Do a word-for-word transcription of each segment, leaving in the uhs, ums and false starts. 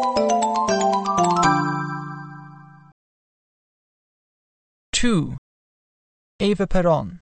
two. Eva Peron.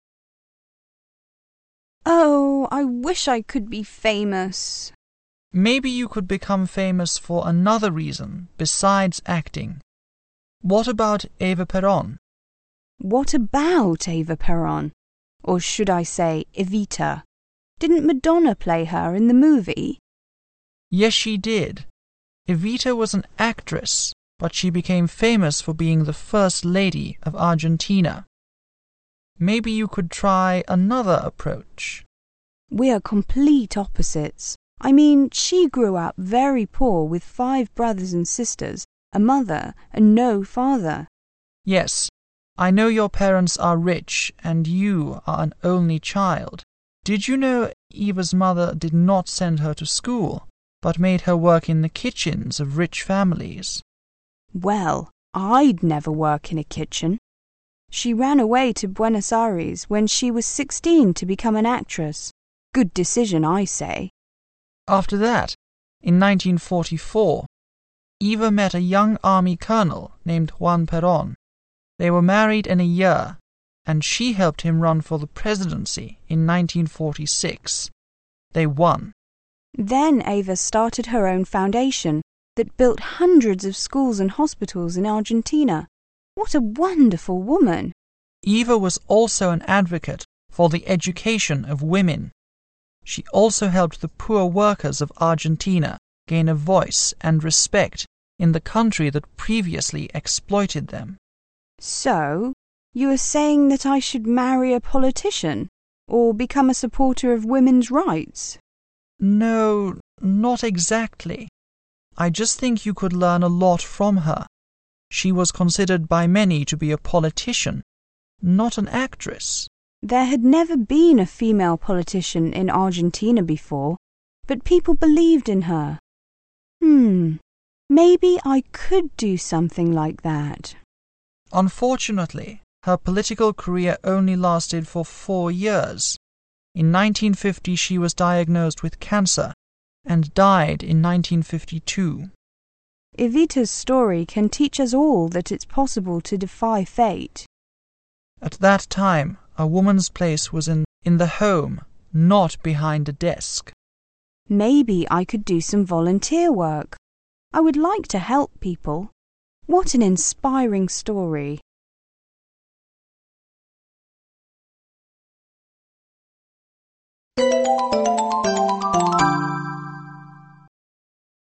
Oh, I wish I could be famous. Maybe you could become famous for another reason besides acting. What about Eva Peron? What about Eva Peron? Or should I say Evita? Didn't Madonna play her in the movie? Yes, she did. Evita was an actress, but she became famous for being the first lady of Argentina. Maybe you could try another approach. We are complete opposites. I mean, she grew up very poor with five brothers and sisters, a mother, and no father. Yes, I know your parents are rich and you are an only child. Did you know Eva's mother did not send her to school, but made her work in the kitchens of rich families? Well, I'd never work in a kitchen. She ran away to Buenos Aires when she was sixteen to become an actress. Good decision, I say. After that, in nineteen forty-four, Eva met a young army colonel named Juan Perón. They were married in a year, and she helped him run for the presidency in nineteen forty-six. They won. Then Eva started her own foundation that built hundreds of schools and hospitals in Argentina. What a wonderful woman! Eva was also an advocate for the education of women. She also helped the poor workers of Argentina gain a voice and respect in the country that previously exploited them. So, you are saying that I should marry a politician or become a supporter of women's rights? No, not exactly. I just think you could learn a lot from her. She was considered by many to be a politician, not an actress. There had never been a female politician in Argentina before, but people believed in her. Hmm, maybe I could do something like that. Unfortunately, her political career only lasted for four years. In nineteen fifty she was diagnosed with cancer and died in nineteen fifty-two. Evita's story can teach us all that it's possible to defy fate. At that time, a woman's place was in, in the home, not behind a desk. Maybe I could do some volunteer work. I would like to help people. What an inspiring story.